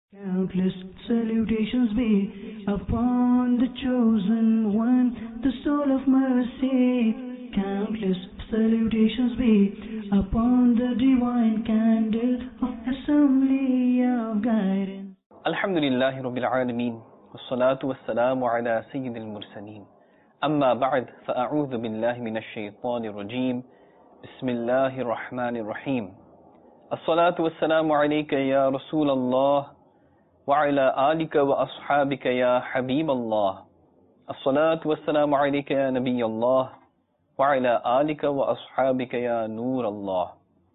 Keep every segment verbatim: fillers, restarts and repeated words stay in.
Countless salutations be upon the chosen one, the soul of mercy. Countless salutations be upon the divine candle of assembly of guidance. Alhamdulillahi Rabbil Alameen, wassalatu wassalamu ala sayyidil mursaleen. Amma ba'd, fa'a'udhu billahi minash shaytanir rajeem. Bismillahir rahmanir rahim. As-salatu wassalamu alayka ya Rasulallah. وعلى آلك وأصحابك يا حبيب الله الصلاة والسلام عليك يا نبي الله وعلى آلك وأصحابك يا نور الله.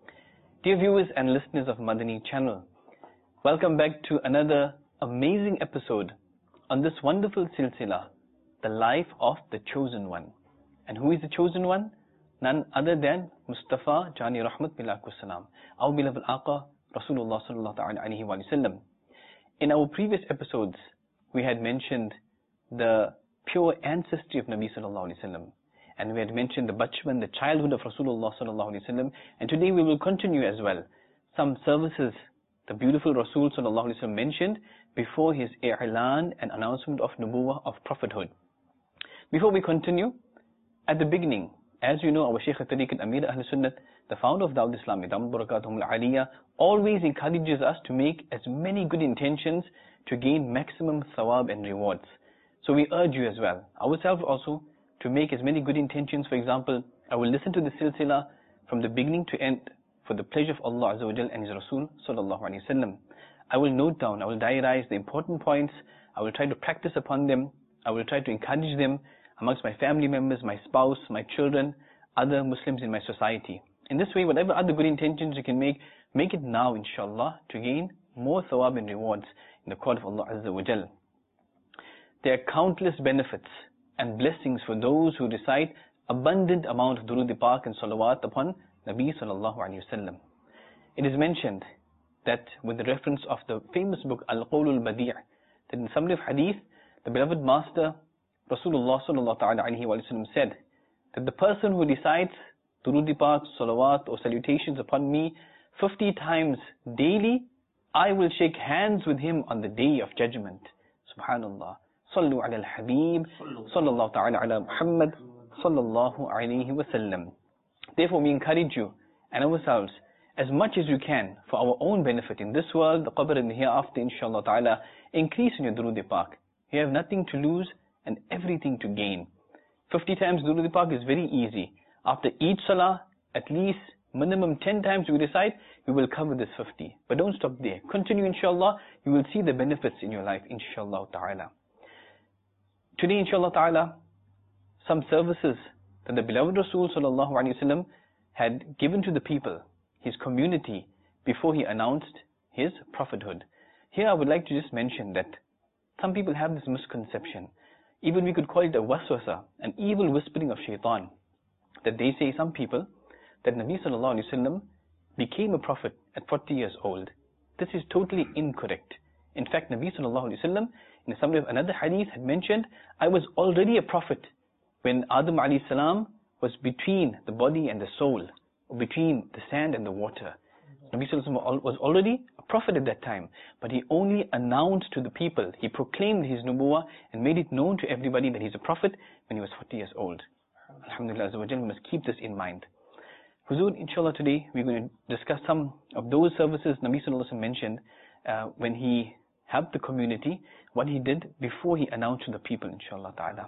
Dear viewers and listeners of Madani channel, welcome back to another amazing episode on this wonderful silsila, the life of the chosen one. And who is the chosen one? None other than Mustafa Jani Rahmat Billah Salam, our beloved Aqa Rasulullah Sallallahu Alaihi Wasallam. In our previous episodes, we had mentioned the pure ancestry of Nabi Sallallahu Alaihi Wasallam, and we had mentioned the bachpan, the childhood of Rasulullah Sallallahu Alaihi Wasallam, and today we will continue as well some services the beautiful Rasul Sallallahu Alaihi Wasallam mentioned before his i'lan and announcement of nubuwah, of prophethood. Before we continue, at the beginning, as you know, our Shaykh al-Tariq al-Amir Ahl Sunnat, the founder of Dawud Islam, Idam Barakatuhum al-Aliyah, always encourages us to make as many good intentions to gain maximum thawab and rewards. So we urge you as well, ourselves also, to make as many good intentions. For example, I will listen to the silsila from the beginning to end for the pleasure of Allah Azza wa Jal and His Rasul Sallallahu Alaihi Wasallam. I will note down, I will diarize the important points, I will try to practice upon them, I will try to encourage them amongst my family members, my spouse, my children, other Muslims in my society. In this way, whatever other good intentions you can make, make it now, inshallah, to gain more thawab and rewards in the court of Allah Azza wa Jal. There are countless benefits and blessings for those who recite abundant amount of Durud Pak and Salawat upon Nabi Sallallahu Alaihi Wasallam. It is mentioned that with the reference of the famous book Al-Qawlul Badi' that in summary of hadith, the beloved master Rasulullah Sallallahu Alaihi Wasallam said that the person who recites Durud Pak, Salawat or salutations upon me fifty times daily, I will shake hands with him on the day of judgment. Subhanallah. Sallu ala al-Habib, sallallahu ta'ala ala Muhammad, sallallahu alayhi wa sallam. Therefore we encourage you and ourselves as much as you can for our own benefit in this world, the qabr and the hereafter, inshallah ta'ala, increase in your Durud Pak. You have nothing to lose and everything to gain. fifty times Durud Pak is very easy. After each salah, at least minimum ten times you recite, you will cover this fifty. But don't stop there. Continue, inshallah. You will see the benefits in your life, inshallah ta'ala. Today, inshallah ta'ala, some services that the beloved Rasul Sallallahu Alaihi Wasallam had given to the people, his community, before he announced his prophethood. Here I would like to just mention that some people have this misconception. Even we could call it a waswasa, an evil whispering of shaitan. That they say, some people, that Nabi Sallallahu Alaihi Wasallam became a prophet at forty years old. This is totally incorrect. In fact, Nabi Sallallahu Alaihi Wasallam, in a summary of another hadith, had mentioned, I was already a prophet when Adam Alayhi Salam was between the body and the soul, or between the sand and the water. Nabi Sallallahu Alaihi Wasallam was already a prophet at that time, but he only announced to the people, he proclaimed his nubuwah and made it known to everybody that he's a prophet when he was forty years old. Alhamdulillah Azza wa Jal, we must keep this in mind. Huzur, inshallah, today we're going to discuss some of those services Nabi Sallallahu Alaihi Wasallam mentioned uh, when he helped the community, what he did before he announced to the people, inshallah ta'ala.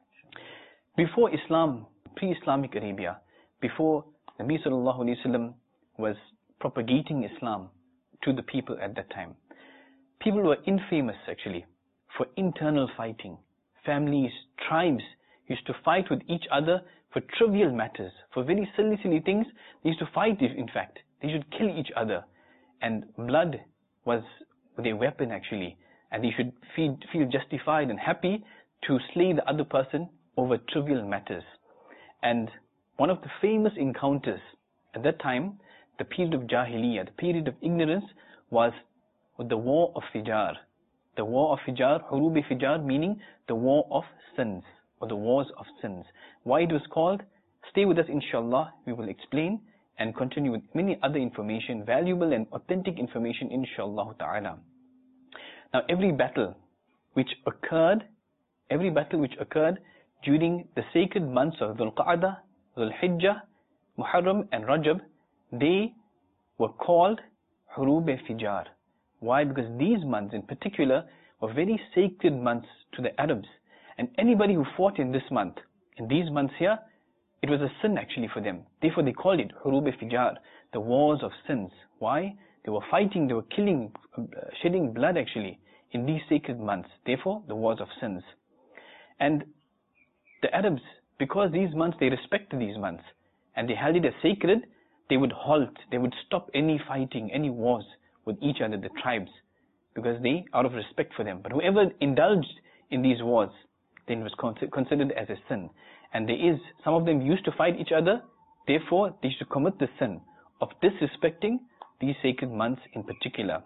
Before Islam, pre-Islamic Arabia, before Nabi Sallallahu Alaihi Wasallam was propagating Islam to the people at that time, people were infamous actually for internal fighting. Families, tribes used to fight with each other for trivial matters, for very silly, silly things. They used to fight, in fact. They should kill each other. And blood was their weapon actually. And they should feel, feel justified and happy to slay the other person over trivial matters. And one of the famous encounters at that time, the period of Jahiliyyah, the period of ignorance, was the war of Fijar. The war of Fijar, Hurub Fijar, meaning the war of sins, or the wars of sins. Why it was called? Stay with us, inshallah. We will explain and continue with many other information, valuable and authentic information, inshallah ta'ala. Now every battle which occurred, every battle which occurred during the sacred months of Dhul Qa'dah, Dhul Hijjah, Muharram and Rajab, they were called Hurub-e-Fijar. Why? Because these months in particular were very sacred months to the Arabs. And anybody who fought in this month, in these months here, it was a sin actually for them. Therefore they called it Hurub-e-Fijar, the wars of sins. Why? They were fighting, they were killing, uh, shedding blood actually in these sacred months. Therefore, the wars of sins. And the Arabs, because these months, they respected these months and they held it as sacred, they would halt, they would stop any fighting, any wars with each other, the tribes, because they, out of respect for them. But whoever indulged in these wars, then it was considered as a sin. And there is, some of them used to fight each other, therefore they used to commit the sin of disrespecting these sacred months in particular.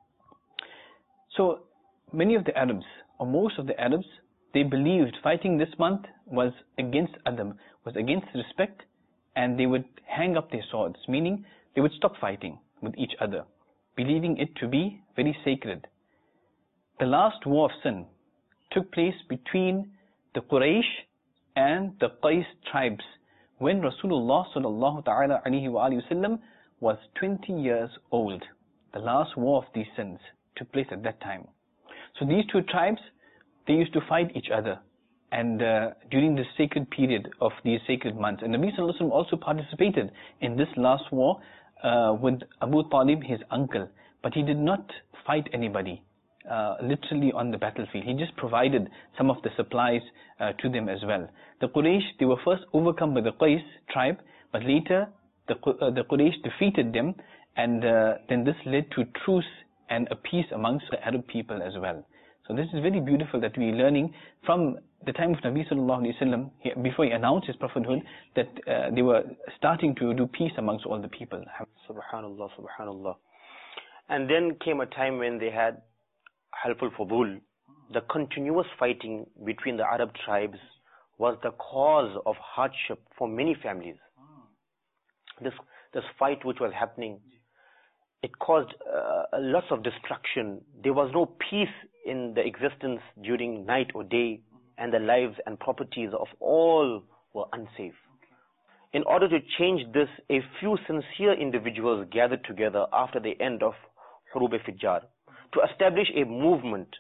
So many of the Arabs, or most of the Arabs, they believed fighting this month was against Adam, was against respect, and they would hang up their swords, meaning they would stop fighting with each other, believing it to be very sacred. The last war of sin took place between the Quraysh and the Qais tribes when Rasulullah sallallahu ta'ala alayhi wa sallam was twenty years old. The last war of these sins took place at that time. So these two tribes, they used to fight each other, and uh, during the sacred period of these sacred months. And Nabi sallallahu alayhi wa sallam also participated in this last war uh, with Abu Talib, his uncle, but he did not fight anybody uh, literally on the battlefield. He just provided some of the supplies uh, to them as well. The Quraysh, they were first overcome by the Qais tribe, but later the, uh, the Quraysh defeated them, and uh, then this led to truce and a peace amongst the Arab people as well. So this is very beautiful that we are learning from the time of Nabi sallallahu alayhi wa sallam, before he announced his prophethood, that uh, they were starting to do peace amongst all the people. Subhanallah, subhanallah. And then came a time when they had Half al-Fudul. The continuous fighting between the Arab tribes was the cause of hardship for many families. This, this fight which was happening, it caused uh, lots of destruction. There was no peace in the existence during night or day, and the lives and properties of all were unsafe. In order to change this, a few sincere individuals gathered together after the end of Hurub-e-Fijar to establish a movement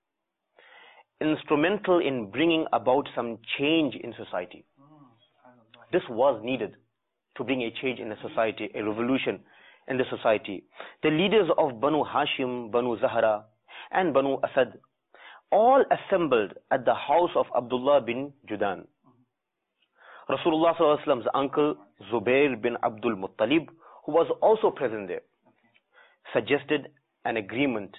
instrumental in bringing about some change in society. This was needed to bring a change in the society, a revolution in the society. The leaders of Banu Hashim, Banu Zahra, and Banu Asad all assembled at the house of Abdullah bin Judan. Rasulullah sallallahu alaihi wasallam's uncle Zubair bin Abdul Muttalib, who was also present there, suggested an agreement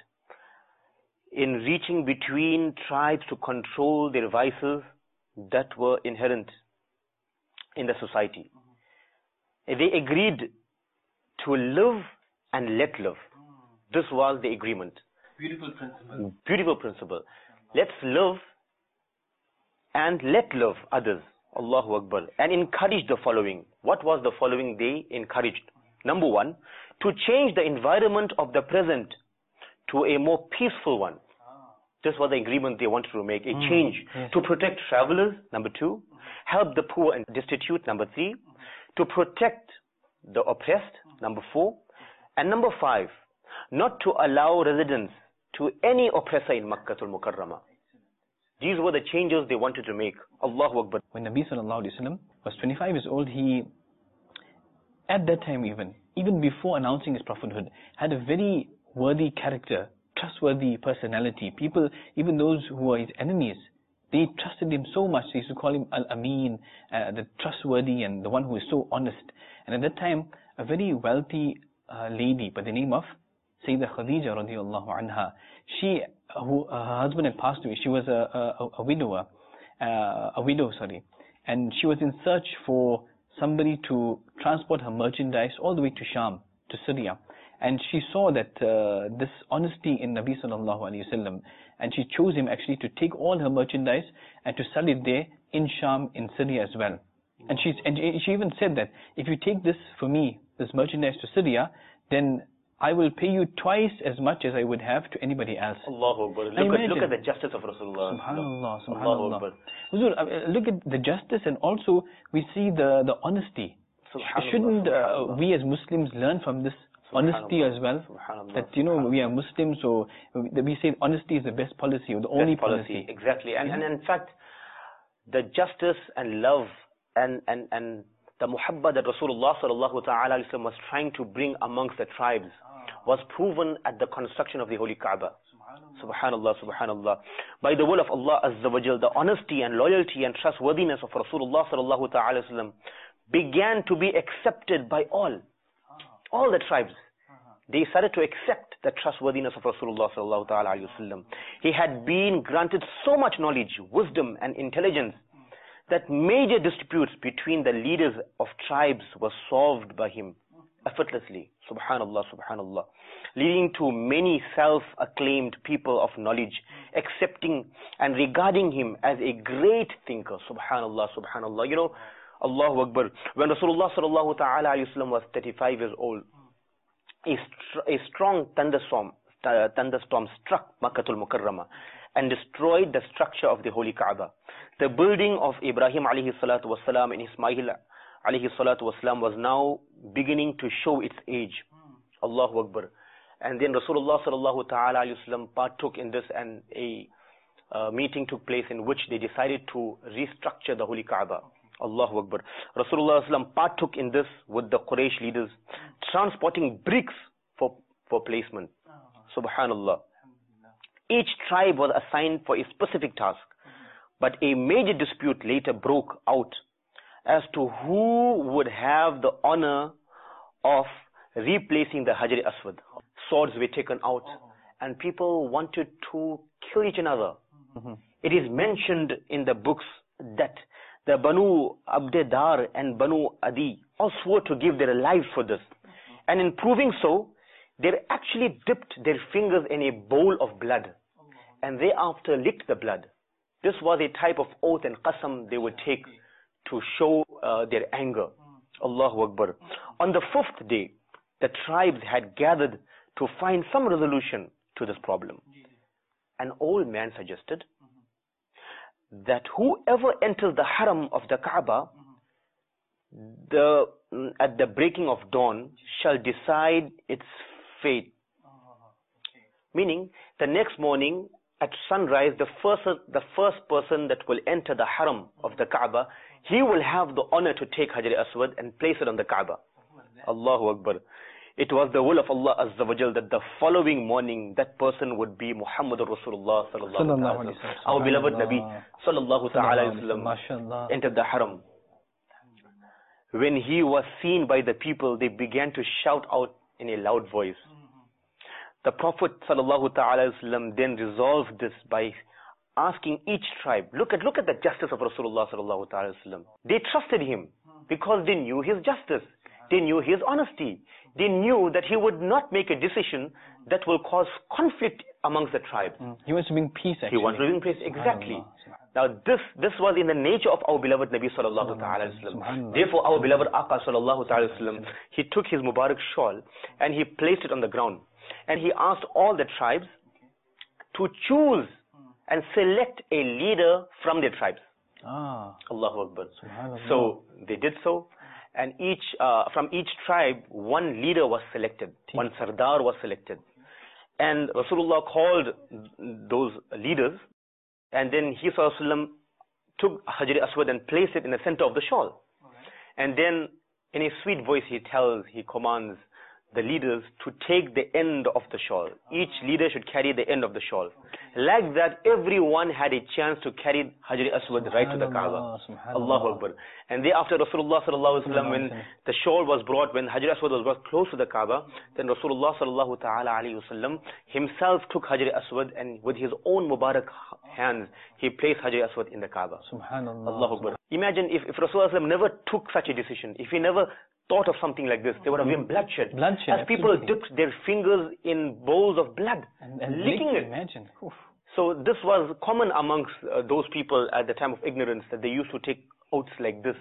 in reaching between tribes to control their vices that were inherent in the society. They agreed to live and let live. This was the agreement. Beautiful principle. Beautiful principle. Let's live and let live others. Allahu Akbar. And encourage the following. What was the following they encouraged? Number one, to change the environment of the present to a more peaceful one. This was the agreement they wanted to make, a mm, change. Yes. To protect travelers, number two. Help the poor and destitute, number three. To protect the oppressed, number four. And number five, not to allow residence to any oppressor in Makkah al-Mukarramah. These were the changes they wanted to make. Allahu Akbar. When Nabi sallallahu alayhi wa sallam was twenty-five years old, he, at that time even, even before announcing his prophethood, had a very worthy character, trustworthy personality. People, even those who were his enemies, they trusted him so much. They used to call him Al-Amin, uh, the trustworthy and the one who is so honest. And at that time, a very wealthy uh, lady by the name of Sayyidah Khadija radiallahu anha, she, who, uh, her husband had passed away. She was a, a, a widower, uh, a widow, sorry. And she was in search for somebody to transport her merchandise all the way to Sham, to Syria. And she saw that uh, this honesty in Nabi sallallahu alayhi wa sallam, and she chose him actually to take all her merchandise and to sell it there in Sham, in Syria as well. And, she's, and she even said that, if you take this for me, this merchandise to Syria, then I will pay you twice as much as I would have to anybody else. Allahu Akbar. Look at, look at the justice of Rasulullah. Subhanallah, Allahu subhanallah. Akbar. Huzur, uh, look at the justice, and also we see the, the honesty. Shouldn't uh, we as Muslims learn from this honesty as well? That, you know, we are Muslims, so we say honesty is the best policy, or the only best policy. policy. Exactly. And, yeah. and in fact, the justice and love and, and, and the muhabba that Rasulullah sallallahu ta'ala was trying to bring amongst the tribes was proven at the construction of the Holy Kaaba. Subhanallah, subhanallah. By the will of Allah Azza wa Jal, the honesty and loyalty and trustworthiness of Rasulullah sallallahu ta'ala began to be accepted by all. All the tribes. They started to accept the trustworthiness of Rasulullah sallallahu ta'ala wasallam. He had been granted so much knowledge, wisdom and intelligence that major disputes between the leaders of tribes were solved by him effortlessly. Subhanallah, subhanallah. Leading to many self-acclaimed people of knowledge accepting and regarding him as a great thinker. Subhanallah, subhanallah. You know, Allahu Akbar. When Rasulullah sallallahu ta'ala wasallam was thirty-five years old, a, str a strong thunderstorm, uh, thunderstorm struck Makkatul Mukarramah and destroyed the structure of the Holy Kaaba. The building of Ibrahim alayhi salatu wasalam and Ismail alayhi salatu wasalam was now beginning to show its age. Allahu Akbar. And then Rasulullah sallallahu ta'ala wasallam partook in this, and a uh, meeting took place in which they decided to restructure the Holy Kaaba. Allahu Akbar. Rasulullah sallam partook in this with the Quraysh leaders, transporting bricks for, for placement. Subhanallah. Each tribe was assigned for a specific task, but a major dispute later broke out as to who would have the honor of replacing the Hajar Aswad. Swords were taken out, and people wanted to kill each another. Mm-hmm. It is mentioned in the books that the Banu Abdedar and Banu Adi all swore to give their lives for this. And in proving so, they actually dipped their fingers in a bowl of blood, and thereafter licked the blood. This was a type of oath and qasam they would take to show uh, their anger. Allahu Akbar. On the fifth day, the tribes had gathered to find some resolution to this problem. An old man suggested that whoever enters the haram of the Kaaba the, at the breaking of dawn shall decide its fate. Meaning, the next morning at sunrise, the first, the first person that will enter the haram of the Kaaba, he will have the honor to take Hajar Aswad and place it on the Kaaba. Allahu Akbar. It was the will of Allah Azza wa Jal that the following morning that person would be Muhammadur Rasulullah sallallahu alaihi wasallam. Our beloved Nabi sallallahu ta'ala wasallam entered the haram. When he was seen by the people, they began to shout out in a loud voice. The Prophet sallallahu ta'ala wasallam then resolved this by asking each tribe, look at look at the justice of Rasulullah sallallahu ta'ala wasallam. They trusted him because they knew his justice. They knew his honesty. They knew that he would not make a decision that will cause conflict amongst the tribes. Mm. He wants to bring peace, actually. He wants to bring peace, exactly. Now this this was in the nature of our beloved Nabi sallallahu ta'ala wasallam. Therefore our beloved Aqa sallallahu ta'ala wasallam, he took his Mubarak shawl and he placed it on the ground. And he asked all the tribes to choose and select a leader from their tribes. Ah. Allahu Akbar. So they did so. And each, uh, from each tribe, one leader was selected, one Sardar was selected. And Rasulullah called those leaders, and then he sallallahu took Hajar Aswad and placed it in the center of the shawl. And then in a sweet voice he tells, he commands the leaders to take the end of the shawl. Each leader should carry the end of the shawl. Like that, everyone had a chance to carry Hajar Aswad right to the Kaaba. Allahu Akbar. And thereafter Rasulullah sallallahu alaihi wasallam, when the shawl was brought, when Hajar Aswad was brought close to the Kaaba, then Rasulullah sallallahu ta'ala alaihi wasallam himself took Hajar Aswad, and with his own Mubarak hands, he placed Hajar Aswad in the Kaaba. Subhanallah. Allahu Akbar. Imagine if, if Rasulullah never took such a decision, if he never thought of something like this, there would have been bloodshed. Bloodshed, as people absolutely. dipped their fingers in bowls of blood, and, and licking it. Imagine. Oof. So this was common amongst uh, those people at the time of ignorance, that they used to take oaths like this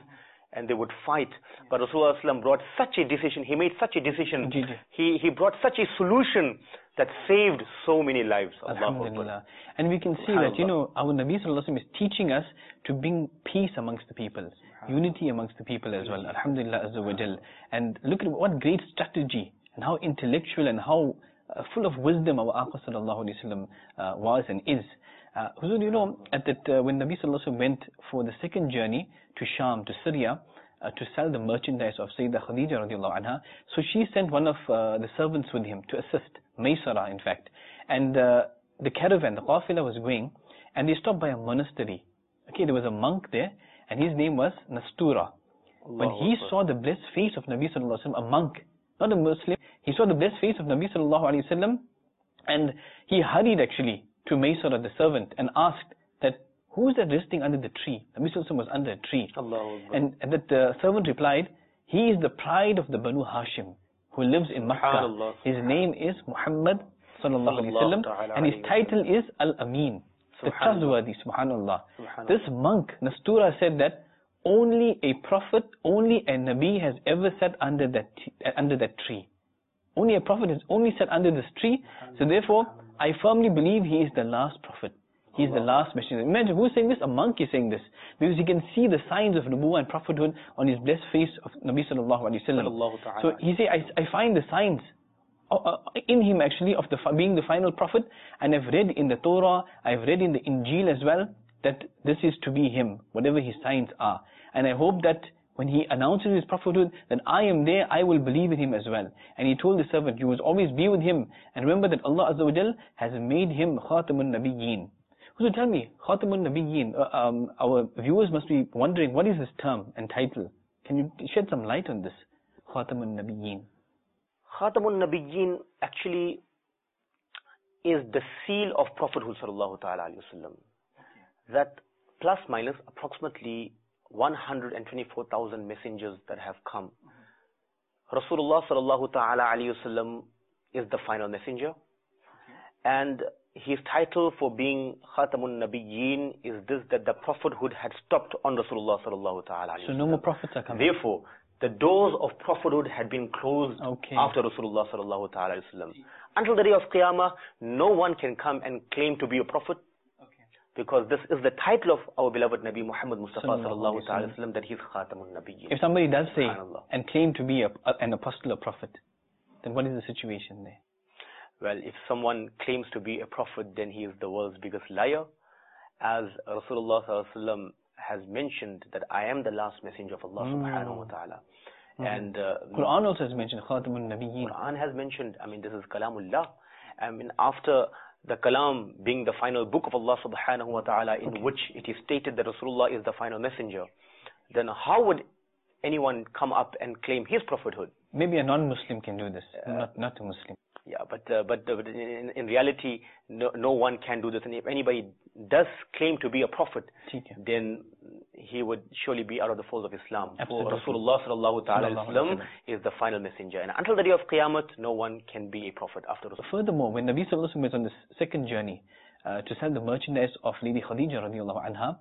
and they would fight. But Rasulullah brought such a decision, he made such a decision, he, he brought such a solution that saved so many lives. Alhamdulillah. And we can see that, you know, our Nabi Sallallahu Alaihi Wasallam is teaching us to bring peace amongst the people, unity amongst the people as well. Alhamdulillah Azza wa Jal. And look at what great strategy and how intellectual and how uh, full of wisdom our Aqa Sallallahu Alaihi Wasallam uh, was and is. Uh, Huzur, you know, at that, uh, when Nabi Sallallahu Alaihi Wasallam went for the second journey to Sham, to Syria, uh, to sell the merchandise of Sayyidah Khadija radiallahu anha, so she sent one of uh, the servants with him to assist, Maysara in fact. And uh, the caravan, the qafila was going, and they stopped by a monastery. Okay, there was a monk there, and his name was Nastura. When he saw the blessed face of Nabi Sallallahu Alaihi Wasallam, a monk, not a Muslim, he saw the blessed face of Nabi Sallallahu Alaihi Wasallam, and he hurried actually to Maysara, the servant, and asked that, who is that resting under the tree? Nabi Sallallahu Alaihi Wasallam was under a tree. And, and that the servant replied, he is the pride of the Banu Hashim, who lives in Makkah. His name is Muhammad Sallallahu Alaihi Wasallam, and his title is Al-Amin, the trustworthy, subhanallah. This monk, Nastura, said that only a prophet, only a Nabi has ever sat under that, under that tree. Only a prophet has only sat under this tree, so therefore, I firmly believe he is the last prophet. He is the last messenger. Imagine, who is saying this? A monk is saying this. Because he can see the signs of nubuwwah and prophethood on his blessed face of Nabi Sallallahu Alaihi Wasallam. So he say, I, I find the signs uh, in him actually of the being the final prophet, and I've read in the Torah, I've read in the Injil as well, that this is to be him, whatever his signs are. And I hope that when he announces his prophethood, that I am there, I will believe in him as well. And he told the servant, you will always be with him. And remember that Allah Azza wa Jal has made him Khatamun Nabiyyin. So tell me, Khatamun Nabiyyin, uh, um, our viewers must be wondering, what is this term and title? Can you shed some light on this? Khatamun Nabiyyin. Khatamun Nabiyyin actually is the seal of Prophethood Sallallahu Ta'ala Alaihi Wasallam. That plus minus approximately one hundred twenty-four thousand messengers that have come. Rasulullah Sallallahu Ta'ala Alaihi Wasallam is the final messenger. And his title for being Khatamun Nabiyyin is this, that the prophethood had stopped on Rasulullah Sallallahu Ta'ala Alaihi Wasallam. So no more prophets are coming. Therefore, the doors of prophethood had been closed okay. after Rasulullah Sallallahu Ta'ala Alaihi Wasallam. Until the day of Qiyamah, no one can come and claim to be a prophet. Because this is the title of our beloved Nabi Muhammad Mustafa Sallallahu Alaihi Wasallam, that he is Khatamun Nabiyyin. If somebody does say and claim to be a, a, an apostle or prophet, then what is the situation there? Well, if someone claims to be a prophet, then he is the world's biggest liar. As Rasulullah Sallallahu Alaihi Wasallam has mentioned that I am the last messenger of Allah mm. subhanahu wa ta'ala. Mm. And uh, Quran also has mentioned Khatamun Nabiyyin. Quran has mentioned, I mean, this is Kalamullah. I mean, after the Kalam being the final book of Allah subhanahu wa ta'ala, in okay. which it is stated that Rasulullah is the final messenger, then how would anyone come up and claim his prophethood? Maybe a non-Muslim can do this, uh, not not a Muslim. Yeah, but uh, but, uh, but in, in reality, no, no one can do this. And if anybody does claim to be a prophet, okay. then he would surely be out of the fold of Islam. Absolutely. For Rasulullah sallallahu ta'ala sallam is the final messenger. And until the day of Qiyamah, no one can be a prophet after Rasulullah. Furthermore, when Nabi sallallahu alaihi wasallam was on this second journey uh, to sell the merchandise of Lady Khadija radiallahu anha,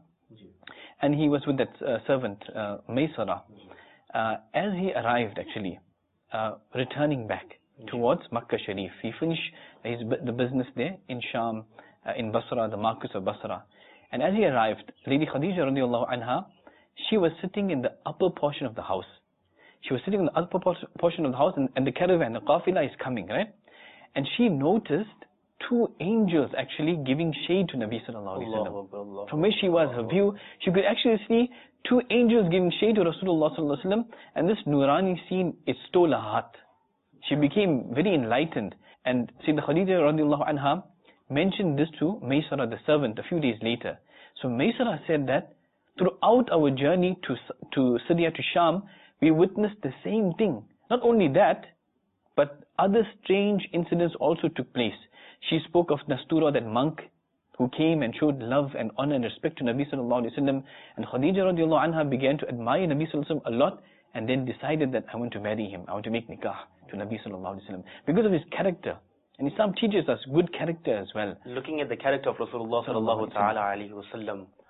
and he was with that uh, servant, uh, Maysara, uh, as he arrived actually, uh, returning back towards Makkah Sharif. He finished his, the business there in Sham, uh, in Basra, the markets of Basra. And as he arrived, Lady Khadija radiallahu anha, she was sitting in the upper portion of the house. She was sitting in the upper portion of the house, and, and the caravan, the qafila is coming, right? And she noticed two angels actually giving shade to Nabi sallallahu alaihi wasallam. From where she was, her view, she could actually see two angels giving shade to Rasulullah sallallahu alaihi wasallam, and this Nurani scene, it stole her heart. She became very enlightened, and Sayyidah Khadija radiallahu anha mentioned this to Maysara, the servant, a few days later. So Maysara said that throughout our journey to to Syria, to Sham, we witnessed the same thing. Not only that, but other strange incidents also took place. She spoke of Nastura, that monk who came and showed love and honor and respect to Nabi sallallahu alaihi wasallam, and Khadija radiallahu anha began to admire Nabi sallallahu alaihi wasallam a lot, and then decided that I want to marry him, I want to make nikah to Nabi sallallahu alaihi wasallam because of his character. And Islam teaches us good character as well. Looking at the character of Rasulullah sallallahu ta'ala alaihi wasallam,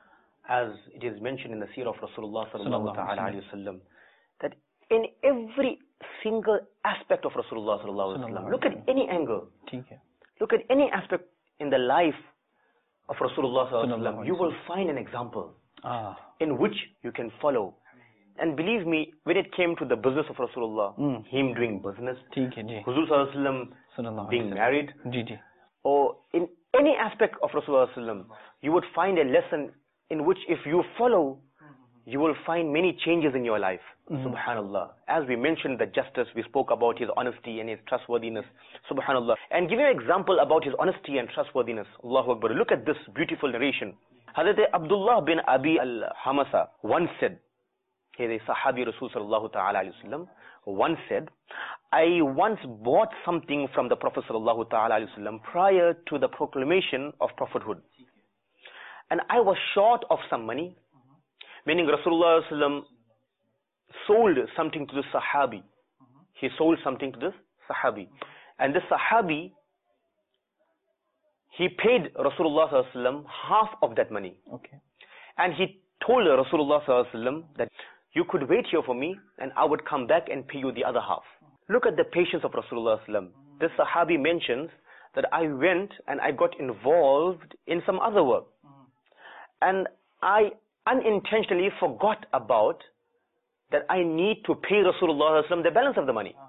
as it is mentioned in the seerah of Rasulullah sallallahu ta'ala alayhi wa sallam, that in every single aspect of Rasulullah sallallahu alayhi wa sallam, look at any angle, look at any aspect in the life of Rasulullah sallallahu alayhi wa sallam, you will find an example ah. in which you can follow. And believe me, when it came to the business of Rasulullah, mm. him doing business, Huzur sallallahu alayhi wa sallam being married, or in any aspect of Rasulullah sallallahu alayhi wa sallam, you would find a lesson in which if you follow, you will find many changes in your life. Mm. Subhanallah. As we mentioned the justice, we spoke about his honesty and his trustworthiness. Subhanallah. And give you an example about his honesty and trustworthiness. Allahu Akbar. Look at this beautiful narration. Hazrat Abdullah bin Abi al-Hamasa once said, he is a Sahabi Rasul sallallahu ta'ala alayhi wa sallam, once said, I once bought something from the Prophet sallallahu ta'ala alayhi wa sallam prior to the proclamation of prophethood. And I was short of some money, meaning Rasulullah sallallahu alayhi wa sallam sold something to the Sahabi. He sold something to this Sahabi. And this Sahabi, he paid Rasulullah sallallahu alayhi wa sallam half of that money. Okay. And he told Rasulullah sallallahu alayhi wa sallam that you could wait here for me and I would come back and pay you the other half. Look at the patience of Rasulullah sallallahu alayhi wa sallam. This Sahabi mentions that I went and I got involved in some other work. And I unintentionally forgot about that I need to pay Rasulullah sallallahu alayhi wa sallam the balance of the money.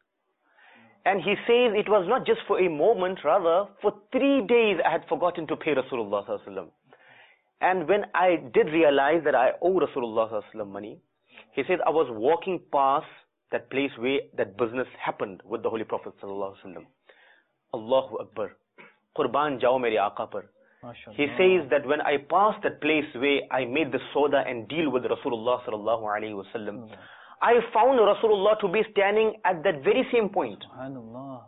And he says it was not just for a moment, rather for three days I had forgotten to pay Rasulullah sallallahu alayhi wa sallam. And when I did realize that I owe Rasulullah sallallahu alayhi wa sallam money, he says I was walking past that place where that business happened with the Holy Prophet sallallahu alayhi wa sallam. Allahu Akbar. Qurban jao mere Aaqa par. He says that when I passed that place where I made the soda and deal with Rasulullah sallallahu alayhi wa sallam, I found Rasulullah to be standing at that very same point. Subhanallah.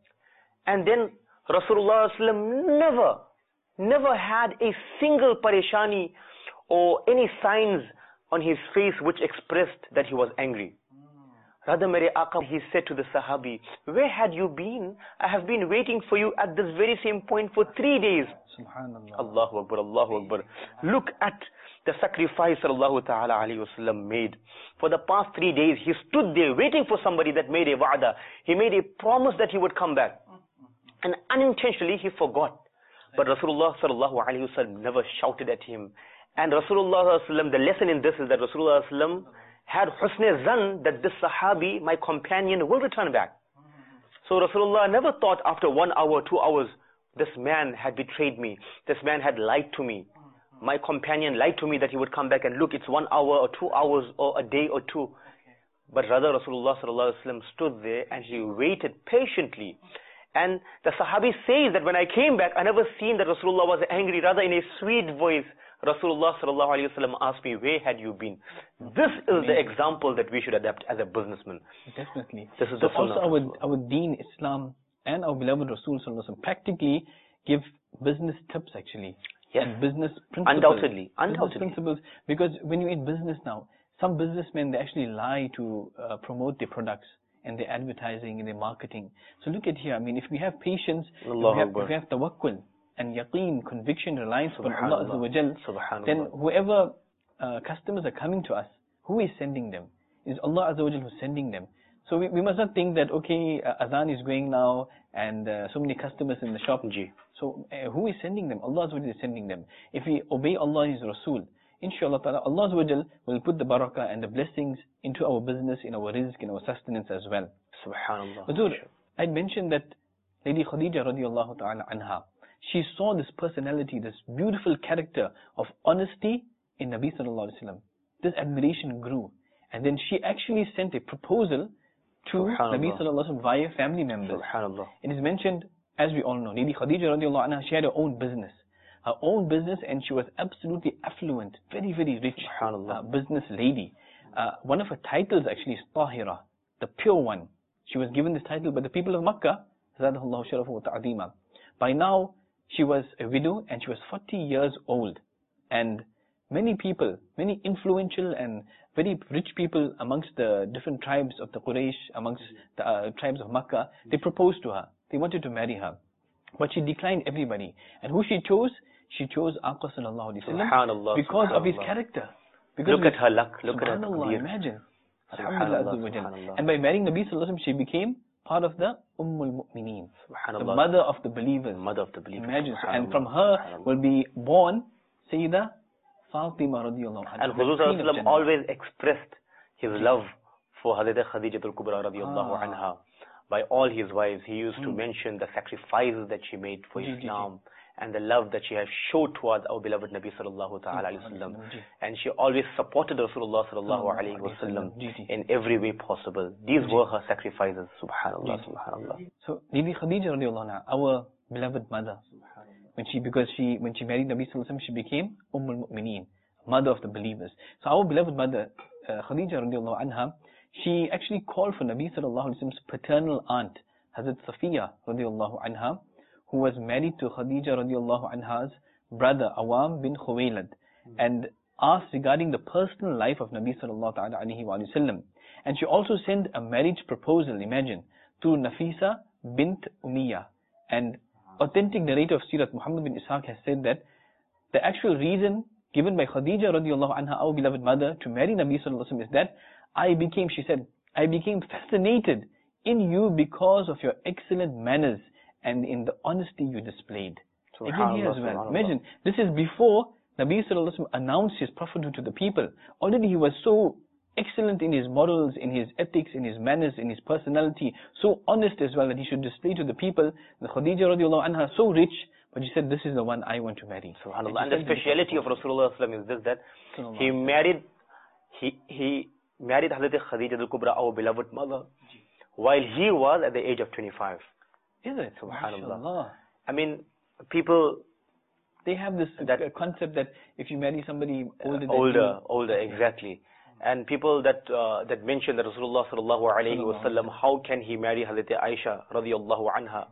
And then Rasulullah sallallahu alayhi wa sallam never, never had a single parishani or any signs on his face which expressed that he was angry. Rather, mere Aaqa, he said to the Sahabi, where had you been? I have been waiting for you at this very same point for three days. Subhanallah. Allahu Akbar, Allahu Akbar. Look at the sacrifice Sallallahu Ta'ala Alayhi wa sallam made. For the past three days, he stood there waiting for somebody that made a wa'da. He made a promise that he would come back. And unintentionally, he forgot. But Rasulullah Sallallahu Alayhi wa sallam never shouted at him. And Rasulullah Sallallahu Alaihi Wasallam, the lesson in this is that Rasulullah Sallallahu Alaihi Wasallam had husn zan that this Sahabi, my companion, will return back. So Rasulullah never thought after one hour, two hours, this man had betrayed me. This man had lied to me. My companion lied to me that he would come back and look, it's one hour or two hours or a day or two. But rather Rasulullah Sallallahu Alaihi Wasallam stood there and he waited patiently. And the Sahabi says that when I came back, I never seen that Rasulullah was angry. Rather in a sweet voice, Rasulullah sallallahu alaihi wasallam asked me, where had you been? This is Amazing. The example that we should adapt as a businessman. Definitely. This is so the also our, our deen, Islam, and our beloved Rasul sallallahu alaihi wasallam practically give business tips actually. Yes. And business principles. Undoubtedly. Undoubtedly. Business principles. Because when you're in business now, some businessmen, they actually lie to uh, promote their products and their advertising and their marketing. So look at here, I mean, if we have patience, if we have, if we have tawakkul, and yaqeen, conviction, reliance upon Allah Azza wa Jal, then whoever uh, customers are coming to us, who is sending them? Is Allah Azza wa Jal who's sending them. So we, we must not think that, okay, uh, Azan is going now and uh, so many customers in the shop. Ji. So uh, who is sending them? Allah Azza wa Jal is sending them. If we obey Allah and His Rasul, inshallah ta'ala, Allah Azza wa Jal will put the barakah and the blessings into our business, in our rizq, in our sustenance as well. Subhanallah. Huzur, I mentioned that Lady Khadija radiallahu ta'ala anha, she saw this personality, this beautiful character of honesty in Nabi sallallahu alaihi wasallam. This admiration grew. And then she actually sent a proposal to Nabi sallallahu alaihi wasallam via family members. Subhanallah. It is mentioned, as we all know, Lady Khadija radiallahu anha, she had her own business. Her own business, and she was absolutely affluent, very, very rich uh, business lady. Uh, one of her titles actually is Tahira, the pure one. She was given this title by the people of Makkah. Zadahullahu sharafu wa ta'adima. By now, she was a widow and she was forty years old. And many people, many influential and very rich people amongst the different tribes of the Quraysh, amongst the uh, tribes of Makkah, they proposed to her. They wanted to marry her. But she declined everybody. And who she chose? she chose Aqa sallallahu alayhi wa sallam Subhanallah, because of his subhanallah. character. Because Look of at his- her luck. Look at her Subhanallah, taqdeer. imagine. Subhanallah, Alhamdulillah Azza wa Jal. subhanallah. And by marrying Nabi sallallahu alayhi wa sallam, she became part of the Ummul Mu'mineen, the Subhanallah. mother of the believers. Mother of the believers. Imagine. So, and Subhanallah, from her subhanallah. will be born Sayyida Fatima radiallahu anha. And the Huzur Queen of Sallallahu Jannah. always expressed his love for Hazrat Khadijatul Kubra radiallahu Ah. anha. By all his wives, he used to Hmm. mention the sacrifices that she made for Ji, ji, ji. Islam and the love that she has showed towards our beloved Nabi sallallahu ta'ala alayhi wasallam. Ji. And she always supported Rasulullah sallallahu alayhi wasallam Ji, ji. in every way possible. These were her sacrifices. Subhanallah, Ji. subhanallah. So, Lady Khadija radiallahu anha, our beloved mother, when she, because she, when she married Nabi sallallahu alayhi wa sallam, she became Ummul Mu'mineen, mother of the believers. So, our beloved mother, uh, Khadija radiallahu anha, she actually called for Nabi sallallahu alayhi wa sallam's paternal aunt, Hazrat Safiya radiallahu anha, who was married to Khadija radiallahu anha's brother, Awam bin Khuwaylid, and asked regarding the personal life of Nabi sallallahu ta'ala alayhi wa sallam. And she also sent a marriage proposal, imagine, to Nafisa bint Umayyah. And authentic narrator of Sirat Muhammad bin Ishaq has said that the actual reason given by Khadija radiallahu anha, our beloved mother, to marry Nabi sallallahu alayhi wa sallam is that I became, she said, I became fascinated in you because of your excellent manners and in the honesty you displayed. Again here as well. Imagine, this is before Nabi sallallahu alayhi wa sallam announced his prophethood to the people. Already he was so excellent in his morals, in his ethics, in his manners, in his personality, so honest as well that he should display to the people. The Khadija radiallahu anha, so rich, but she said, this is the one I want to marry. Subhanallah. And the speciality of Rasulullah is this, that he married, he, he married Hazrat Khadija al-Kubra, our beloved mother, while he was at the age of twenty-five. Is it? Subhanallah. MashaAllah. I mean, people, they have this that, uh, concept that if you marry somebody older than older, you, older, exactly. And people that uh, that mention that Rasulullah sallallahu alayhi wa sallam, how can he marry Hazrat Aisha radiallahu anha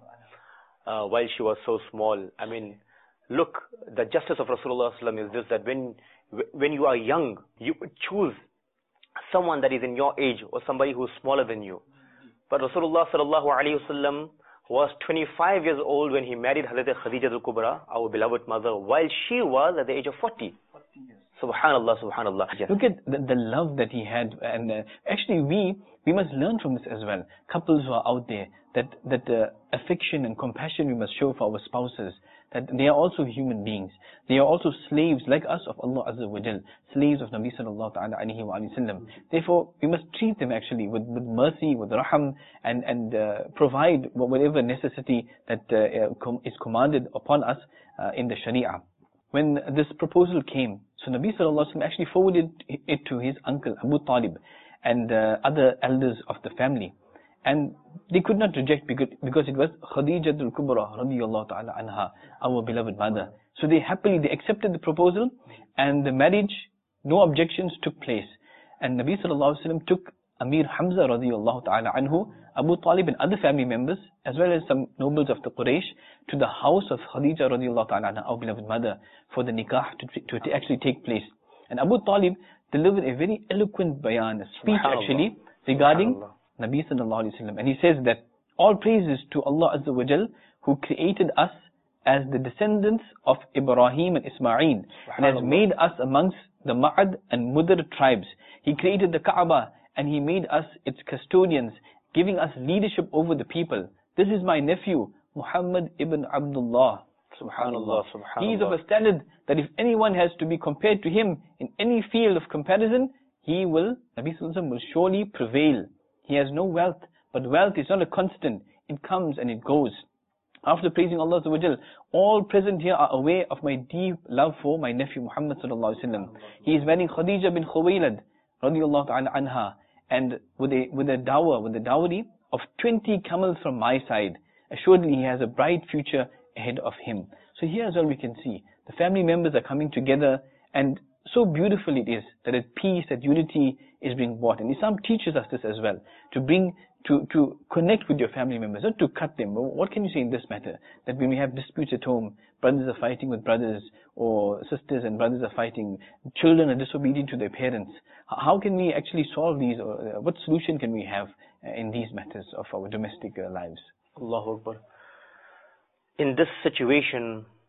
uh, while she was so small? I mean, look, the justice of Rasulullah sallam is this, that when when you are young, you choose someone that is in your age or somebody who is smaller than you. But Rasulullah sallallahu alayhi wa sallam was twenty-five years old when he married Hazrat Khadija al-Kubra, our beloved mother, while she was at the age of forty. Subhanallah, subhanallah. Yes. Look at the, the love that he had, and uh, actually we we must learn from this as well. Couples who are out there, that that uh, affection and compassion we must show for our spouses, that they are also human beings. They are also slaves like us of Allah Azza wa Jal, slaves of Nabi sallallahu ta'ala alayhi wa sallam. Therefore, we must treat them actually with, with mercy, with raham, and, and uh, provide whatever necessity that uh, com- is commanded upon us uh, in the Sharia. When this proposal came, so Nabi sallallahu alayhi wa sallam actually forwarded it to his uncle Abu Talib and uh, other elders of the family. And they could not reject because, because it was Khadija al-Kubra radiyallahu ta'ala anha, our beloved mother. So they happily, they accepted the proposal, and the marriage, no objections took place. And Nabi sallallahu alayhi wa sallam took Amir Hamza radiyallahu ta'ala anhu, Abu Talib and other family members, as well as some nobles of the Quraysh, to the house of Khadija radiyallahu ta'ala anha, our beloved mother, for the nikah to, to actually take place. And Abu Talib delivered a very eloquent bayan, a speech actually, regarding Nabi sallallahu alayhi wa sallam. And he says that all praises to Allah Azza wa Jal, who created us as the descendants of Ibrahim and Ismail, and has made us amongst the Ma'ad and Mudr tribes. He created the Kaaba, and he made us its custodians, giving us leadership over the people. This is my nephew, Muhammad ibn Abdullah. Subhanallah. Subhanallah. He is of a standard that if anyone has to be compared to him in any field of comparison, he will, Nabi sallallahu alayhi wa sallam, will surely prevail. He has no wealth, but wealth is not a constant. It comes and it goes. After praising Allah Azza wa Jal, all present here are aware of my deep love for my nephew Muhammad sallallahu alaihi wasallam. He is marrying Khadija bin Khuwaylid radiyallahu ta'ala anha, and with a with a dower, with a dowry of twenty camels from my side. Assuredly, he has a bright future ahead of him. So here as well we can see the family members are coming together, and so beautiful it is that at peace, that unity is being brought. And Islam teaches us this as well, to bring, to, to connect with your family members, not to cut them. But what can you say in this matter? That when we have disputes at home, brothers are fighting with brothers, or sisters and brothers are fighting, children are disobedient to their parents. How can we actually solve these, or what solution can we have in these matters of our domestic lives? Allahu Akbar. In this situation,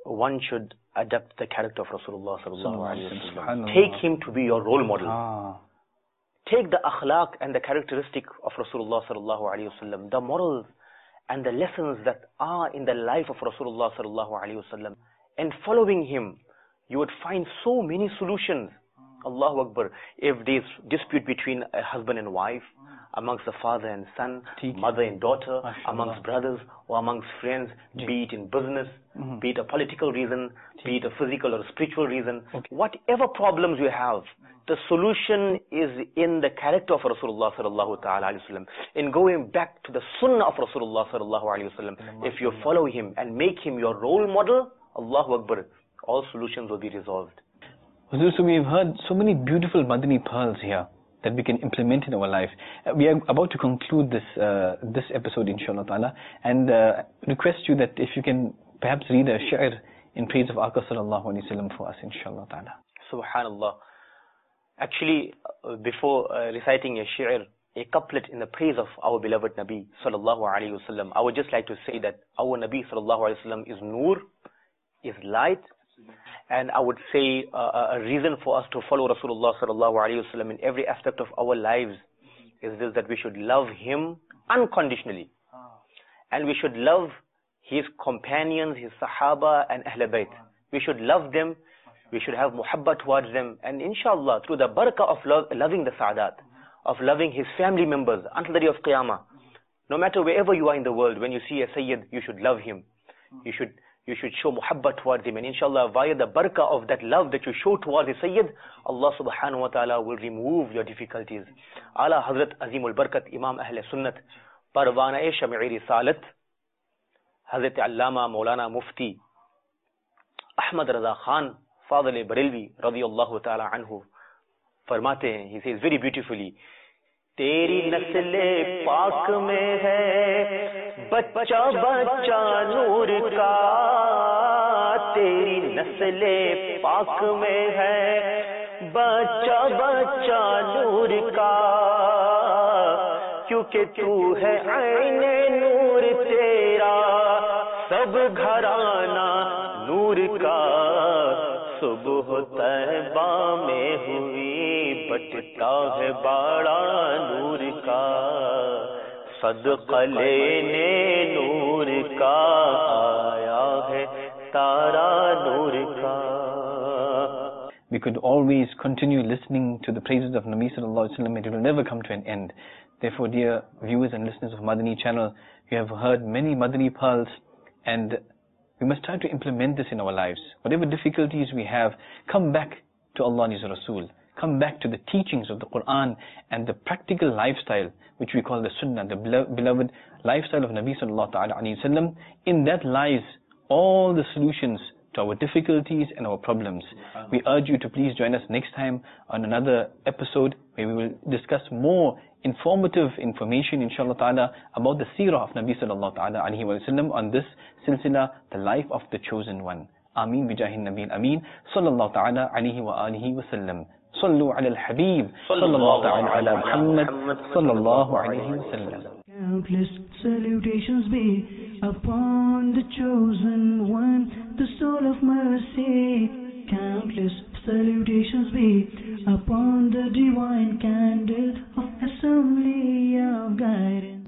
one should adapt the character of Rasulullah sallallahu alaihi wasallam. Subhanallah. Take him to be your role model. Ah. Take the akhlaq and the characteristic of Rasulullah sallallahu alaihi wasallam, the morals and the lessons that are in the life of Rasulullah sallallahu alaihi wasallam, and following him, you would find so many solutions. Allahu Akbar. If there's dispute between a husband and wife, amongst the father and son, Teach. mother and daughter, Mashallah. amongst brothers or amongst friends, Ji. be it in business, Mhm. be it a political reason, Ji. be it a physical or a spiritual reason, Okay. whatever problems you have, the solution is in the character of Rasulullah sallallahu ta'ala alayhi wasallam, in going back to the sunnah of Rasulullah sallallahu alayhi wasallam. If you follow him and make him your role model, Allahu Akbar, all solutions will be resolved. Huzur, so we've heard so many beautiful Madani pearls here that we can implement in our life. Uh, we are about to conclude this uh, this episode, inshallah ta'ala, and uh, request you that if you can perhaps read a shi'r in praise of Aqā sallallahu alayhi wa sallam for us, inshallah ta'ala. Subhanallah. Actually, uh, before uh, reciting a shi'r, a couplet in the praise of our beloved Nabi sallallahu alayhi wasallam, I would just like to say that our Nabi sallallahu alayhi wasallam is nur, is light, and I would say uh, a reason for us to follow Rasulullah sallallahu alayhi wasallam in every aspect of our lives is this, that we should love him unconditionally, and we should love his companions, his sahaba and Ahl Bayt. We should love them, we should have muhabbat towards them, and inshallah through the barakah of love, loving the Sa'adat, of loving his family members until the day of Qiyamah, no matter wherever you are in the world, when you see a Sayyid, you should love him, you should you should show muhabbat towards him, and inshallah via the barakah of that love that you show towards the Sayyid, Allah subhanahu wa ta'ala will remove your difficulties. Ala Hazrat Azimul Barakat Imam Ahl Sunnat Parwana-e Shami-e Risalat Hazrat Allama Maulana Mufti Ahmad Raza Khan Fadl Barelvi radiyallahu ta'ala anhu फरमाते हैं, he says very beautifully, तेरी नस्ले पाक में है बच्चा बच्चा नूर का, तेरी नस्ले पाक में है बच्चा बच्चा नूर का, क्योंकि तू है आईने नूर तेरा, सब घराना नूर का, सुबह तैबा में हुई बटता है बड़ा नूर का, सदका लेने नूर का आया है तारा नूर का. We could always continue listening to the praises of Nabi sallallahu alaihi wasallam, and it will never come to an end. Therefore, dear viewers and listeners of Madani channel, you have heard many Madani pearls, and we must try to implement this in our lives. Whatever difficulties we have, come back to Allah and His Rasul. Come back to the teachings of the Quran and the practical lifestyle, which we call the Sunnah, the beloved lifestyle of Nabi sallallahu alaihi wasallam. In that lies all the solutions to our difficulties and our problems. We urge you to please join us next time on another episode where we will discuss more informative information, inshallah ta'ala, about the seerah of Nabi sallallahu alaihi wasallam on this silsila, the life of the chosen one. Ameen bijahin Nabil Ameen sallallahu ta'ala alaihi wa alihi wa sallam. Sallu ala al-Habib sallallahu ta'ala ala Muhammad sallallahu alaihi wa sallam. Countless salutations be upon the chosen one, the soul of mercy. Countless salutations be upon the divine candle of assembly of guidance.